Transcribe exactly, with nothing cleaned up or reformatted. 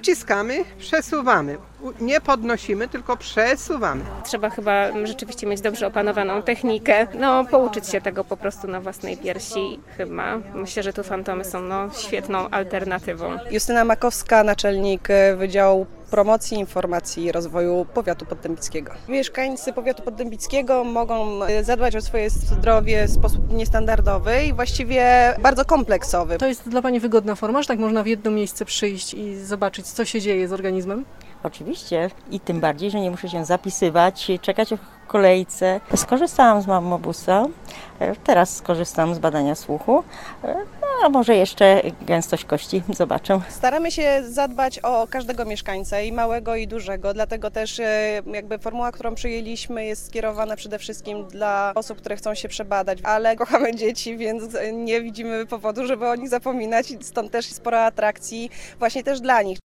uciskamy, przesuwamy. Nie podnosimy, tylko przesuwamy. Trzeba chyba rzeczywiście mieć dobrze opanowaną technikę, no pouczyć się tego po prostu na własnej piersi chyba. Myślę, że tu fantomy są no, świetną alternatywą. Justyna Makowska, naczelnik Wydziału Promocji, Informacji i Rozwoju Powiatu Poddębickiego. Mieszkańcy Powiatu Poddębickiego mogą zadbać o swoje zdrowie w sposób niestandardowy i właściwie bardzo kompleksowy. To jest dla Pani wygodna forma, że tak można w jedno miejsce przyjść i zobaczyć, co się dzieje z organizmem? Oczywiście i tym bardziej, że nie muszę się zapisywać, czekać w kolejce. Skorzystałam z Mammobusa, teraz skorzystam z badania słuchu, a może jeszcze gęstość kości zobaczę. Staramy się zadbać o każdego mieszkańca, i małego, i dużego, dlatego też jakby formuła, którą przyjęliśmy, jest skierowana przede wszystkim dla osób, które chcą się przebadać, ale kochamy dzieci, więc nie widzimy powodu, żeby o nich zapominać, stąd też sporo atrakcji właśnie też dla nich.